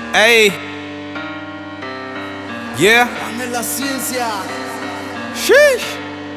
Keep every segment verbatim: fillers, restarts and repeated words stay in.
Ey. Yeah. Dame la ciencia. Sheesh.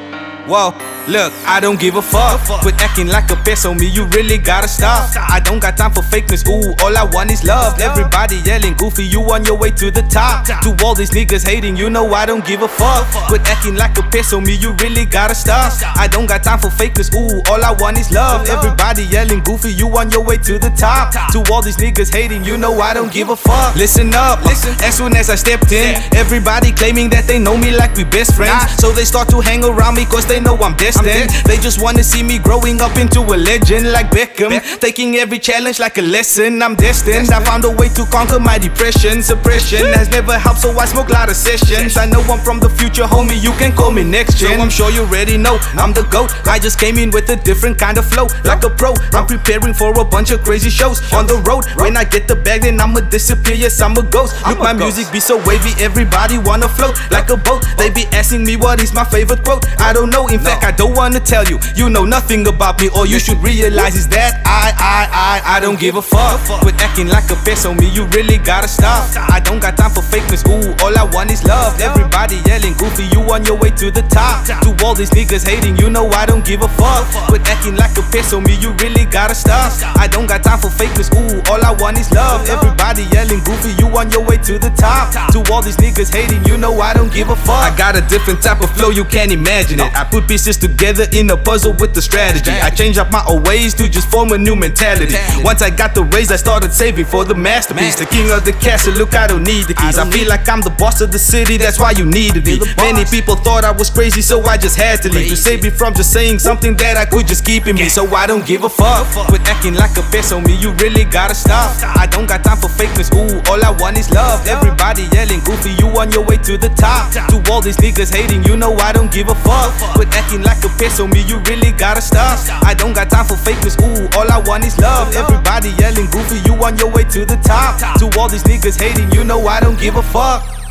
Whoa, look, I don't give a fuck. Quit acting like a pest on me, you really gotta stop. I don't got time for fakeness, ooh, all I want is love. Everybody yelling, Goofy, you on your way to the top. To all these niggas hating, you know I don't give a fuck. Quit acting like a pest on me, you really gotta stop. I don't got time for fakeness, ooh, all I want is love. Everybody yelling, Goofy, you on your way to the top. To all these niggas hating, you know I don't give a fuck. Listen up, listen. As soon as I stepped in, everybody claiming that they know me like we best friends. So they start to hang around me cause they know I'm destined. They just wanna see me growing up into a legend like Beckham. Taking every challenge like a lesson, I'm destined. I found a way to conquer my depression. Suppression has never helped, so I smoke a lot of sessions. I know I'm from the future, homie, you can call me next gen. So I'm sure you already know, I'm the GOAT. I just came in with a different kind of flow. Like a pro, I'm preparing for a bunch of crazy shows on the road. When I get the bag, then I'ma disappear, yes, I'm a ghost. Look, my music be so wavy, everybody wanna float like a boat. They be asking me what is my favorite quote. I don't know, in fact, I don't wanna tell you. You know nothing about me, all you should realize is that I, I, I, I don't give a fuck. Quit acting like a pest on me, you really gotta stop. I don't got time for fakeness, ooh, all I want is love. Everybody yelling, Goofy, you on your way to the top. To all these niggas hating, you know I don't give a fuck. Quit acting like a pest on me, you really gotta stop. I don't got time for fakeness, ooh, all I want is love. Everybody yelling, Goofy, you on your way to the top. To all these niggas hating, you know I don't give a fuck. I got a different type of flow, you can't imagine it. I put pieces together in a puzzle with the strategy. I changed up my old ways to just form a new mentality. Once I got the raise, I started saving for the masterpiece. The king of the castle, look, I don't need the keys. I feel like I'm the boss of the city, that's why you needed me. Many people thought I was crazy, so I just had to leave. To save me from just saying something that I could just keep in me. So I don't give a fuck. Quit acting like a pest on me, you really gotta stop. I don't got time for fakeness, ooh, all I want is love. Everybody yelling, Goofy, you on your way to the top. To all these niggas hating, you know I don't give a fuck. Quit acting like a pest on me, you really gotta stop. I don't got time for fakeness, ooh, all I want is love. Everybody yelling, Goofy, you on your way to the top. To all these niggas hating, you know I don't give a fuck.